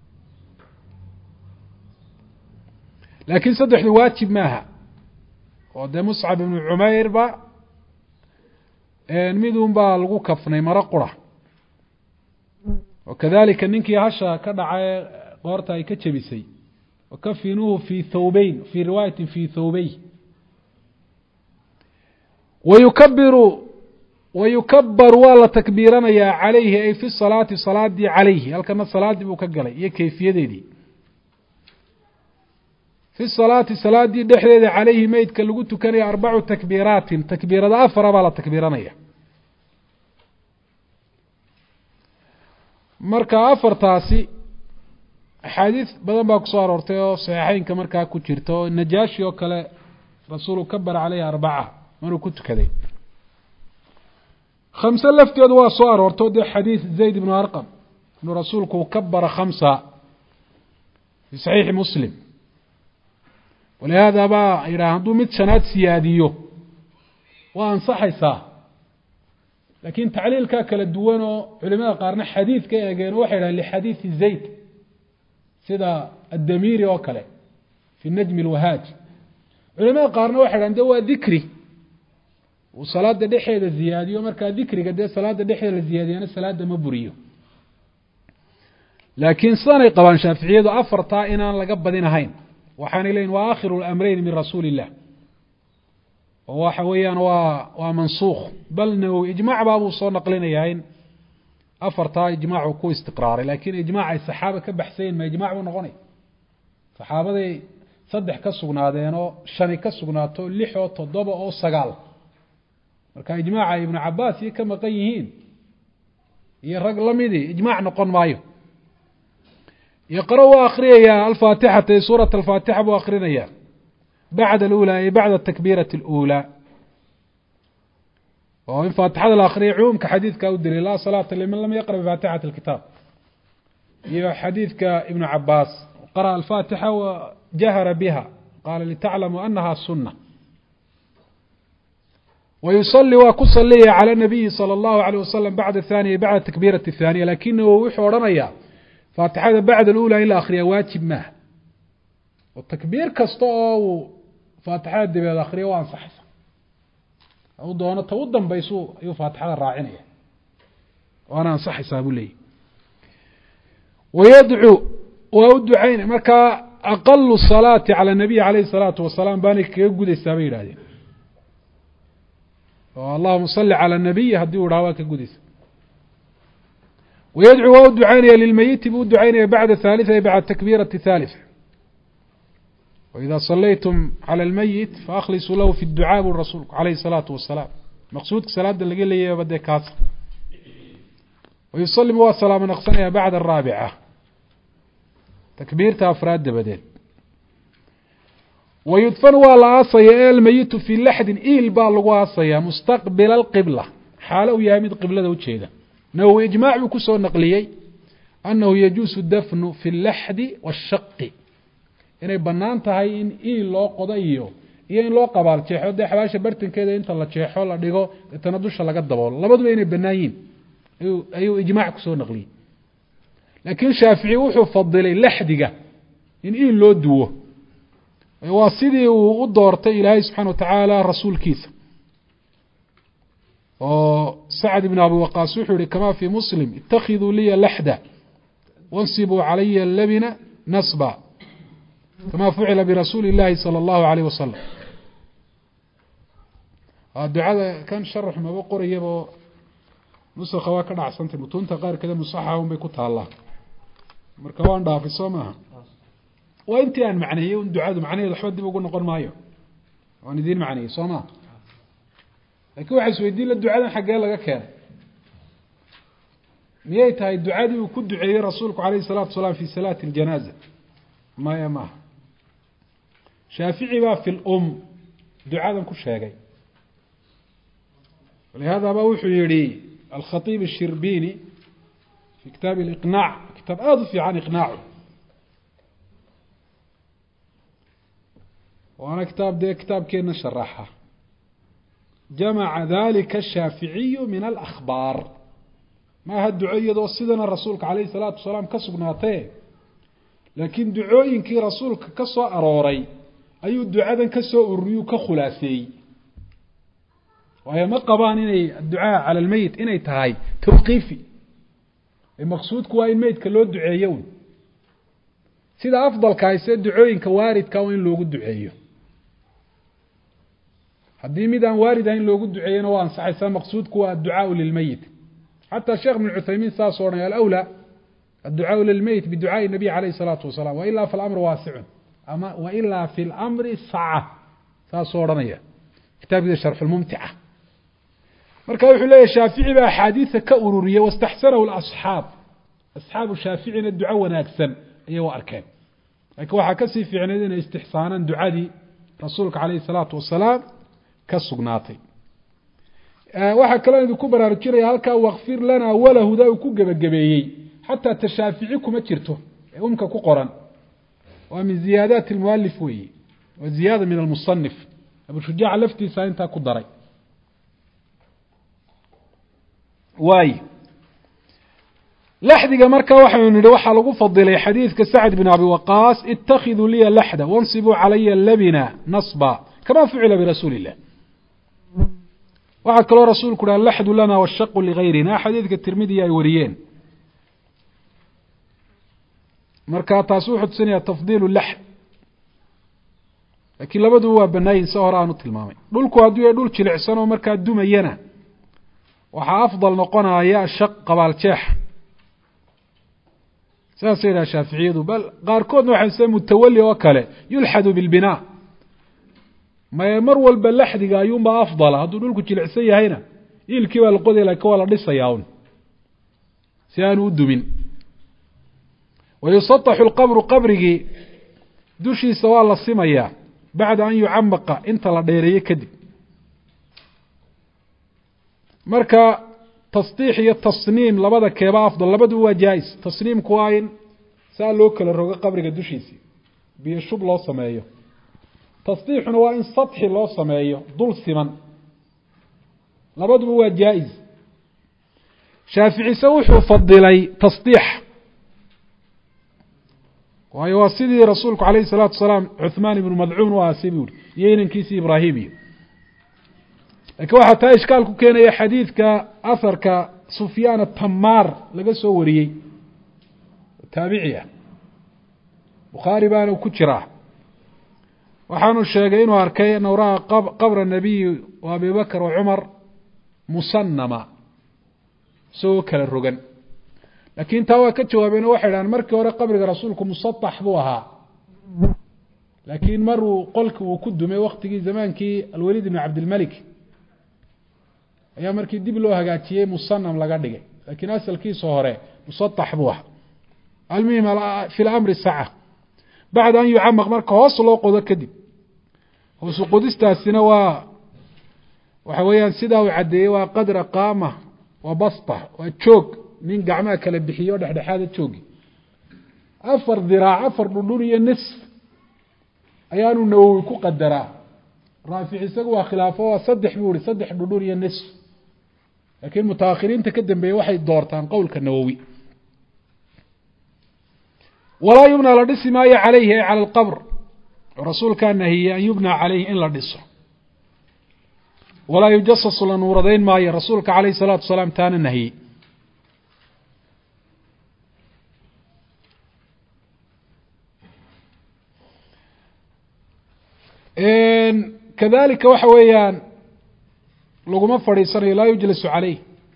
[SPEAKER 1] laakiin 3 waajib maaha oo dee muscab ibnu cumayr ba midun baa lagu kafnay maro qura wakadalika ninkii hasha ka dhacay qoorta ay ka jebisay wakafinuuhu fi thawbayn fi riwaayati fi thawbay wayukabaru waa la takbiiranayaa calayhi ay fi salaati salaadii calayhi halkana salaadii buu ka galay iyo kayfiyadeedii fi salaati salaadii dhexdeeda calayhi meydka lagu tukanaya 4 takbiiraatin takbiirada 4 baa la takbiiranaya marka 4taasi axaadiis badan baa kusoo aroortay oo saxiixeynka markaa ku jirta oo najaashi oo kale rasuulu kabara caleyhi 4 maruu ku tukaday 5 lafteedu waa soo aroorto dee xadiis zayd ibnu arqam inuu rasuulku kabara 5 fi saxiixi muslim walihaada baa yidhaha hadduu mid 5aad siyaadiyo waa ansaxaysaa laakiin tacliilkaa kala duwan oo culimada qaarna xadiid ka eegeen waxay dhahan lixadiidi zayd sida addamiiri oo kale fi najmi alwahaaj culimada qaarna waxay dhahan de waa dikri وصلاة دحية الزيادة ومركا ذكر قد صلاة دحية الزيادة أنا صلاة مبريو لكن صاني قوان شافعية أفرطا إنا لقبضين هين وحان إلين وآخر الأمرين من رسول الله وحويا ومنسوخ بل نو إجماع بابو صور نقلين يهين أفرطا إجماع كو استقراري لكن إجماع الصحابة كبحسين ما إجماع ونغني صحابة دي صدح كسقنادينو شاني كسقناتو لحو تضبع أو سقال marka ijmaaca ibn Abbas iyo kama qayihiin iyo rag lamidi ijmaac noqon maayo يقرأ وآخرية الفاتحة سورة الفاتحة وآخرية بعد الأولى أي بعد التكبيرة الأولى وإن فاتحة الآخرية عوم كحديث كأودري لا صلاة لمن لم يقرأ بفاتحة الكتاب حديث كابن عباس قرأ الفاتحة وجهر بها قال لتعلموا أنها سنة ويصلي وكصلي على النبي صلى الله عليه وسلم بعد الثانية بعد التكبيرة الثانية لكنه وحورنا فاتحة بعد الأولى إلى آخرها واجب ما والتكبير كسطو فاتحة بعد الآخرية وانصح أو دون توضم بيسو فاتحة الراعنية وأنا أنصح حساب لي ويدعو وأدعين مركا أقل الصلاة على النبي عليه الصلاة والسلام بانك يقول السبيل هذه اللهم صل على النبي هديه رواك القدس ويدعو ودعاني للميت ودعاني بعد الثالثة بعد تكبيرة الثالثة وإذا صليتم على الميت فأخلصوا له في الدعاء والرسول عليه الصلاة والسلام مقصود صلاة اللي قال لي بدي كاس ويصلي والسلام نقصنها بعد الرابعة تكبيرتها أفراد بدل ويدفن والعصي الميت في لحد إيل بالغواصية مستقبل القبلة حاله يامد قبلة وجهه نو إجماع بكسو نقليي أنه يجوز الدفن في اللحد والشق إنه بنان تهي إن إيل لو قضيه إيه إن لو قبال تيحو دي حباشة برتن كده إنت الله تيحو الله ديغو تندوش الله قد دبول لابد بين بنايين أيو إجماع كسو نقلي لكن شافعي وحو فضلي لحدقة إن إيل لو دوه وصيدي ودورتي إلهي سبحانه وتعالى رسول كيس سعد بن أبي وقاص وحوري كما في مسلم اتخذوا لي لحدة وانصبوا علي اللبن نصبا كما فعل برسول الله صلى الله عليه وسلم الدعاء كان شرح ما بقر يبو نسخ واكد عسنت متونتا قار كذا مصححهم بكتها الله مركوان دافي سومها وانت ان معنيه ودعاء معنيه وحد دي بقول نقول مايو وان دين معنيه سوما لكن waxay isweydiin la ducada xagee laga keenay miyay tahay ducadii uu ku duceeyay rasuulku kaleey salaatu salaam fi salaati aljanaza ma shaafici ba fil ducadan ku sheegay ولهذا ما وحو يري الخطيب الشربيني في كتاب الإقناع كتاب أضفي عن إقناعه وأنا كتاب كينا شرحها جمع ذلك الشافعي من الأخبار ما هالدعية وصيدنا رسولك عليه الصلاة والسلام كسبناته لكن دعوين كي رسولك كسو أروري أي الدعاء كسو أريو كخلاسي وهي مقبان إني الدعاء على الميت إني تهاي توقيفي المقصود كوا الميت كلو دعيون سيدا أفضل كايسة دعوين كوارد كوين لوغو دعيو haddii mid aan waarida in loogu duceeyana waa ansaxaysaa maqsuudku waa ducaa lilmayit hatta sheekh ibn Uthaymeen saas oo dhan al-awla الدعاء للميت بدعاء النبي عليه الصلاة والسلام وإلا في الأمر واسع أما وإلا في الأمر سعة فصورنية كتاب شرح الممتعة مركب حلي الشافعي بأحاديث كأورورية واستحسنه الأصحاب أصحاب الشافعي الدعاء وناكسن أي وأركان لكن وحكسي في عنيدنا استحسانا دعاء رسولك عليه الصلاة والسلام كالسقناطي waxaa kale inuu ku baraarujinaya halka waqfir lana wala huda ku gabagabeeyay hatta tashaafici kuma jirto umka ku qoran waa min ziyaadat almuallif wi wa ziyada min almusannif abu shujaa laftiisa inta ku daray way laxdiga marka waxaanu nidhi waxa lagu fadilay xadiiska Sa'd ibn Abi Waqqas ittakhidhu li lahda wansibu alayya labina nasba kama fu'ila bi rasuulillah waxaa kaloo rasuulku uhi allaxdu lana washaqu ligayrina xadiidka tirmidiya ay wariyeen marka taas wuxuu tusinayaa tafdiilu laxd laakiin labaduba waa banaayin si hore aanu tilmaamay dhulku hadduu yahay dhul jilicsan oo markaa dumayana waxaa afdal noqonaya shaq qabaaljeex saasay yidhaha shaaficiyadu bal qaarkoodna waxay se mutawali oo kale yulxadu bilbinaa maye mar walba laxdiga ayuunbaa afdala hadduu dhulku jilicsan yahayna iilkii baa la qoday laakiin waa la dhisayaa un si aanu u dumin wayusataxu lqabru qabrigii dushiisa waa la simayaa bacda an yucamaqa inta la dheereeye kadib marka tasdiix iyo tasniim labada keeba afdal labaduba waa jaa-is tasniimku waa in saa loo kala rogo qabriga dushiisii biyo shub loo sameeyo tasdiixuna waa in sadxi loo sameeyo dul siman labaduba waa jaa-is shaaficise wuxuu fadilay tasdiix waayo waa sidii rasuulku calayhi salaatu wasalaam cuhmaan ibnu madcuun u aasay buu ihi iyo inankiisii ibraahim iyo laakiin waxaa taa ishkaal ku keenaya xadiidka aharka sufyaan atamaar laga soo wariyey taabici ah bukhaari baana ku jiraa waxaanu sheegay inuu arkay annahu ra'a qabra nabiyi wa abi bakr wa cumar musanama isagoo kala rogan laakiin taa waa ka jawaabeen oo waxay dhahaan markii hore qabriga rasuulku musatax buu ahaa laakiin maruu qolki uu ku dumay waktigii zamaankii alwaliid ibn cabdilmalik ayaa markii dib loo hagaajiyey musanam laga dhigay laakiin asalkiisa hore musatax buu ahaa almuhim fi lamri saca bacda an yucamaq marka hoos loo qodo kadib hoosu qodistaasina waxa weeyaan sidaa uu caddeeyey waa qadra qaama wa basta waa joog nin gacmaha kala bixiyo dhexdhexaada joogi 4 diraac 4 dhudhun iyo nisf ayaanu nawowi ku qadaraa raafic isagu waa khilaafo waa 3 buu yiri 3 dhudhun iyo nisf laakiin mutaakhiriinta ka dambeeyay waxay doortaan qowlka nawowi walaa yubna la dhisi maayo calayhi ay cala alqabr rasuulkaa nahiyey an yubna calayhi in la dhiso walaa yujasasu la nuuradayn maayo rasuulka calayhi salaatu wasalaam taana nahiyey kadalika waxa weeyaan laguma fadhiisanayo laa yujlasu calayh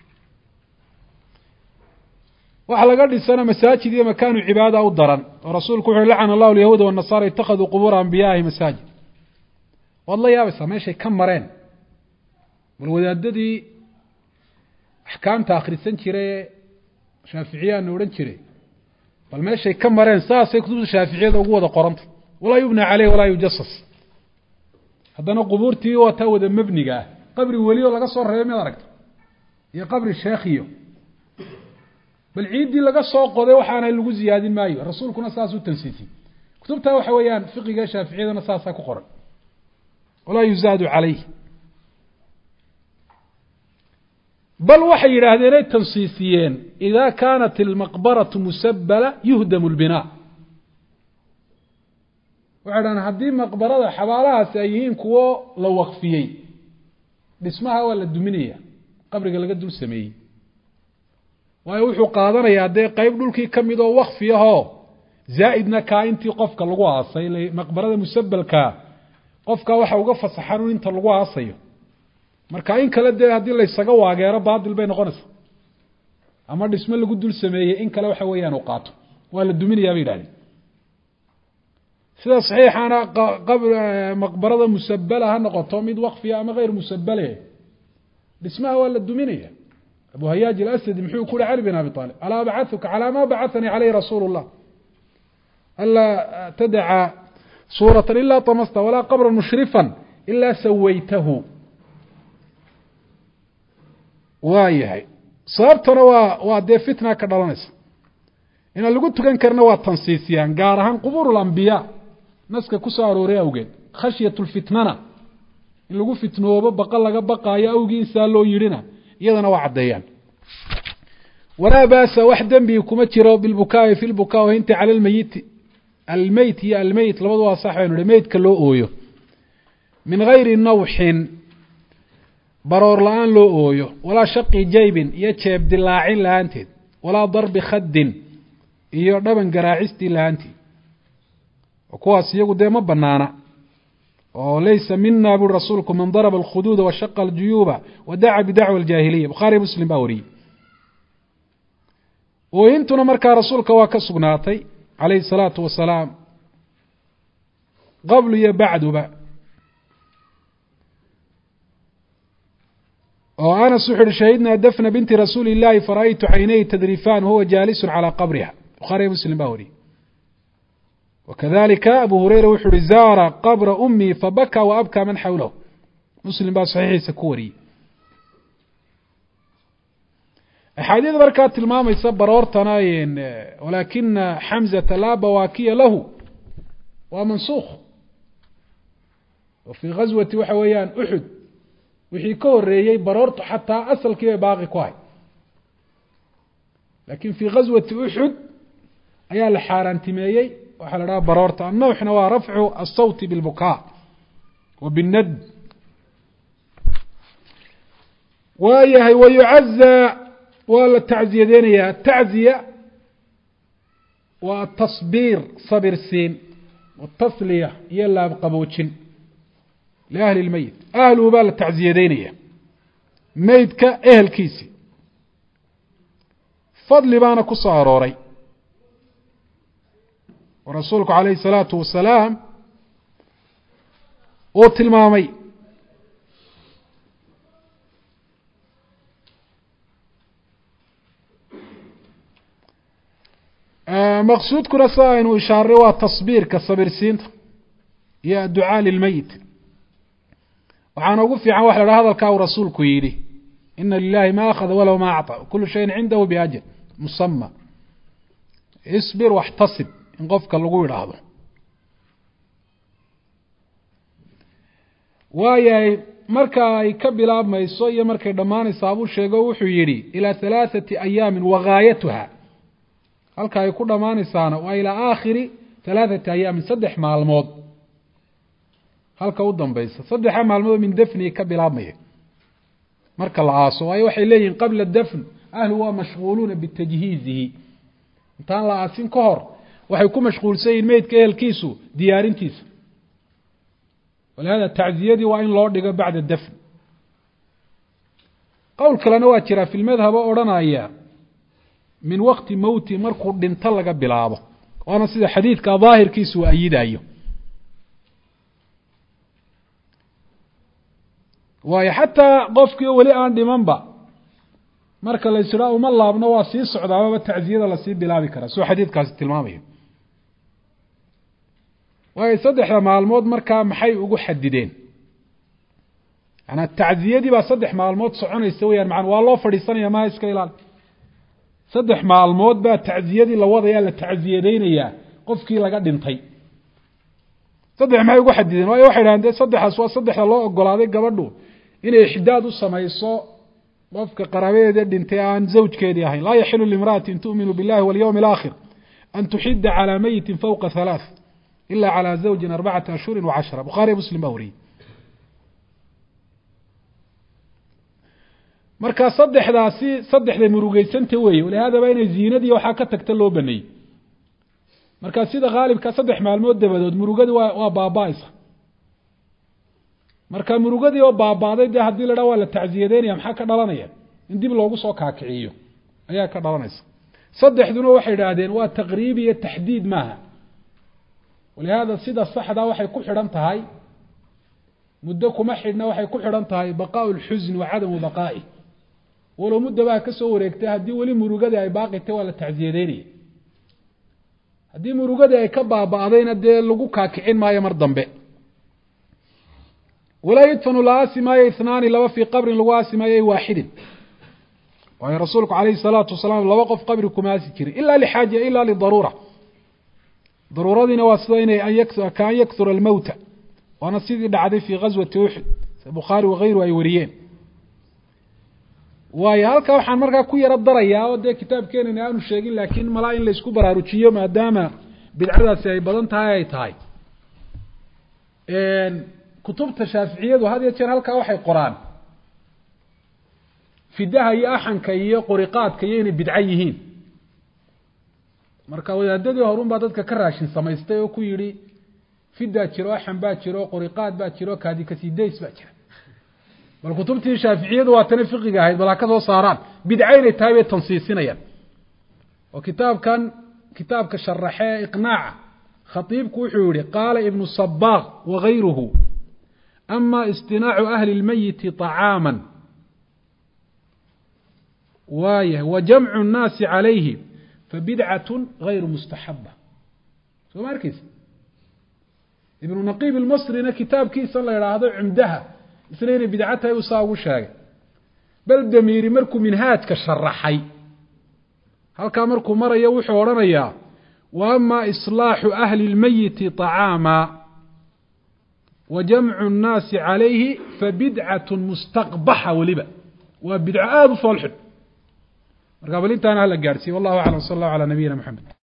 [SPEAKER 1] waxa laga dhisana masaajid iyo makaanu cibaada u daran oo rasuulku wuxuu lacana allahu alyahuuda waannasaara ittakhaduu qubuura anbiyaahi masaajid waad la yaabaysaa meeshay ka mareen bal wadaadadii axkaamta akhrisan jire shaaficiyaana odhan jiray bal meeshay ka mareen saasay kutubta shaaficiyada ugu wada qoranta walaa yubna caleyh walaa yujasas haddana qubuurtii waa taa wada mabniga ah qabri weli oo laga soo reebay mid aragta iyo qabri sheekhiyo bal ciidii laga soo qoday waxaana lagu ziyaadin maayo rasuulkuna saas u tansiisay kutubta waxa weeyaan fiqiga shaaficiyadana saasa ku qoran walaa yuzaadu calayh bal waxay yidhaahdeen ay tansiisiyeen idaa kaanat almaqbaratu musabbala yuhdamu lbinaa waxay dhahaan haddii maqbarada xabaalahaasi ay yihiin kuwo la waqfiyey dhismaha waa la duminaya qabriga laga dul sameeyey waayo wuxuu qaadanayaa dee qeyb dhulkii ka mid oo wakfi ahoo zaa'idna kaa intii qofka lagu aasay maqbarada musabalkaa qofka waxa uga fasaxan inta lagu aasayo marka in kale dee haddii laysaga waageero baadil bay noqonaysaa ama dhismo lagu dul sameeyey in kale waxa weeyaan uu qaato waa la duminayaa bay yidhahdeen sida saxiixana maqbarada musabala ha noqoto mid wakfiya ama hayr musabale dhismaha waa la duminaya أبو هياج الأسد محيو كل علي بن أبي طالب ألا أبعثك على ما بعثني عليه رسول الله ألا تدع صورة إلا طمست ولا قبرا مشرفا إلا سويته وايهي صابتنا ودي فتنة كدلانس إن اللي قلت كان كرنا تنسيسيان قارهان قبور الأنبياء نسك كساروا ريوغين خشية الفتنة إن اللي قلت فتنوه بقى يا أوغين سالو يرنا iyadana waa cadeeyaan walaa baasa wax dambi kuma jiro bilbukaa fi lbukaa inta cala almayt iyo almayt labadu waa sax aynu meydka loo ooyo min gayri nawxin baroor la-aan loo ooyo walaa shaqi jaybin iyo jeeb dilaacin la-aanteed walaa darbi khaddin iyo dhaban garaacistii la-aanteed kuwaas iyagu dee ma banaana oo laysa mina buri rasuulku man daraba alkhuduuda washaqa aljuyuuba wadaca bidacwa aljaahiliya bukhaariy muslim baa wariyey ooyintuna markaa rasuulka waa ka sugnaatay calayhi الsalaatu wasalaam qablu iyo bacduba oo anas wuxu uhi shahidnaa dafna binti rasuuli اllahi fara'aytu caynayhi tadrifan wahuwa jaalisu calىa qabriha bukhaariy muslim baa wariyey wakadalika abu hurayra wuxu uhi zaara qabra umii fabaka waabkaa man xawlahu muslim baa saxiixiisa ku wariyey axaadiida markaa tilmaamaysa baroortana walaakina xamzata laa bawaakiya lahu waa mansuukh oo fii ghaswati waxa weeyaan uxud wixii ka horeeyey baroortu xataa asalkii bay baaqi ku hay lakin fii ghaswati uxud ayaa la xaaraantimeeyey waxaa la dhaha baroorta annawxna waa rafcu asawti bilbukaa wa binnad waayahay wayucazaa waa la tacziyadeynayaa tacziya waa tasbiir sabirsiin watasliya iyo laabqaboojin liahli lmeyit ahluhu baa la tacziyadeynaya meydka ehelkiisi fadli baana ku soo arooray oo rasuulku calayhi الsalaatu wasalaam uu tilmaamay maqsuudkuna sa aynu ishaaray waa tasbiirka sabirsiinta iyo adducaa lilmeyit waxaana ugu fiican waxa la dhaha hadalkaa uu rasuulku yidhi ina lilahi ma akhada walow ma acطى kulu shayin cindahu biajr musama isbir waxtasib in qofka lagu yidhaahdo waayahay marka ay ka bilaabmayso iyo markay dhammaanaysa abuu sheego wuxuu yidhi ilaa 3 ayaamin wagaayatuha halka ay ku dhammaanaysaana waa ilaa aakhiri 3 ayaamin 3 maalmood halka u dambaysa 3 maalmood min dafni ka bilaabmaya marka la aaso waayo waxay leeyihiin qabla dafn ahlu waa mashghuuluuna bitajhiizihi intaan la aasin ka hor waxay ku mashquulsan yihiin meydka ehelkiisu diyaarintiisa walihada tacziyadii waa in loo dhigo bacda dafn qowl kalena waa jira fi lmadhab oo odhanaya min waqti mowti markuu dhinto laga bilaabo waana sida xadiidka daahirkiisu uu ayidayo waayo xataa qofkii weli aan dhimanba marka la israa uma laabno waa sii socdaababa tacziyada lasii bilaabi karaa soo xadiidkaasi tilmaamayo waayo 3 maalmood markaa maxay ugu xadideen yanaa tacziyadii baa 3 maalmood soconaysa weyaan macana waa loo fadhiisanaya maha iska ilaali 3 maalmood baa tacziyadii la wadayaa la tacziyadeynayaa qofkii laga dhintay 3 maxay ugu xadideen waayo waxay dhahaan dee 3daas waa 3da loo ogolaaday gabadhu inay ixdaad u samayso qofka qaraabadeeda dhintay aan zawjkeedii ahayn laa yaxilu limra'atin tu'minu billahi walyawmi alaakhir an tuxida calaa meyitin fawqa 3 ila calى zawjin 4 ashhuri و10 bukhaariy muslim baa wariyey markaa 3daasi 3da murugeysanta weeye walihaadaba inay ziinadii waxaa ka tagta loo baneeyey markaa sida haalibka 3 maalmood dabadood murugadii waa baaba-aysa marka murugadii oo baabaaday dee haddii la dhaa waa la tacziyadeynaya maxaa ka dhalanaya in dib loogu soo kaakiciyo ayaa ka dhalanaysa 3duna waxay idhaahdeen waa taqriib iyo taxdiid maaha walihaada sida saxda waxay ku xidhan tahay muddo kuma xidhna waxay ku xidhan tahay baqaa'u lxusni wa cadamu baqaa'i walow muddo baa ka soo wareegtay haddii weli murugadii ay baaqitay waa la tacziyadeynaya haddii murugadii ay ka baaba'dayna dee lagu kaakicin maayo mar dambe walaa yudfanu la aasi maayo 2 laba fii qabrin lagu aasi maayo waaxidin waayo rasuulku calayhi الsalaatu wasalaam 2 qof qabri kuma aasi jirin ila lixaaja ila lidaruura daruuradiina waa sida inay kaan yakura almowta waana sidii dhacday fii ghaswati uxud bukhaari wakayru ay wariyeen waayo halkaa waxaan markaa ku yaro darayaa oo dee kitaabkeenani aanu sheegin laakiin malaa in laysku baraarujiyo maadaama bidcadaasi ay badan tahay ay tahay kutubta shaaficiyadu had iyo jeer halkaa waxay qoraan fidaha iyo axanka iyo qoriqaadka iyo inay bidco yihiin marka wadaadadii horun baa dadka ka raashin samaystay oo ku yidhi fidaa jiro axan baa jiro qoriqaad baa jiro kaadi kasiidays baa jira bal kutubtii shaaficiyadu waa tana fiqiga ahayd bal ha ka soo saaraan bidco inay tahay bay tansiisinayaan oo kitaabka sharaxee iqnaaca khatiibku wuxuu yihi qaala ibnu sabaaq wagayruhu ama istinaacu ahli lmayiti طacaama waayah wajamcu الnaasi calayhi fabidcaة gayru mustaxaba soo ma arkeysa ibnu naqiib ilmasrina kitaabkiisa la idhaahdo cumdaha isna inay bidco tahay uu saa ugu sheegay bal damiiri markuu minhaajka sharaxay halkaa markuu marayo wuxuu odhanayaa wa ama islaaxu ahli اlmayiti طacaama wa jamcu الnaasi calayhi fabidcaة mustaqbaxa weliba waa bidco aada u foolxun marka bal intaana hala gaadhsiiye wallahu aclam sal اllahu calى nabiyina mxamed